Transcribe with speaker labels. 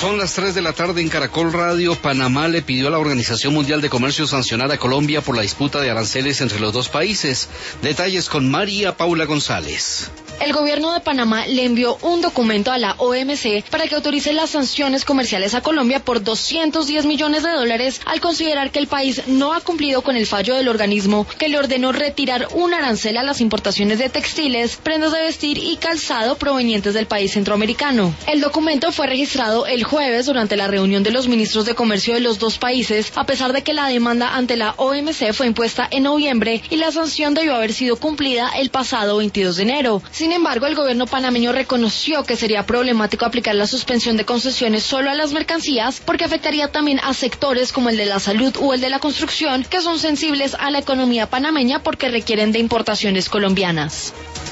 Speaker 1: Son las 3 de la tarde en Caracol Radio. Panamá le pidió a la Organización Mundial de Comercio sancionar a Colombia por la disputa de aranceles entre los dos países. Detalles con María Paula González.
Speaker 2: El gobierno de Panamá le envió un documento a la OMC para que autorice las sanciones comerciales a Colombia por $210 millones al considerar que el país no ha cumplido con el fallo del organismo que le ordenó retirar un arancel a las importaciones de textiles, prendas de vestir y calzado provenientes del país centroamericano. El documento fue registrado el jueves durante la reunión de los ministros de comercio de los dos países, a pesar de que la demanda ante la OMC fue impuesta en noviembre y la sanción debió haber sido cumplida el pasado 22 de enero. Sin embargo, el gobierno panameño reconoció que sería problemático aplicar la suspensión de concesiones solo a las mercancías porque afectaría también a sectores como el de la salud o el de la construcción, que son sensibles a la economía panameña porque requieren de importaciones colombianas.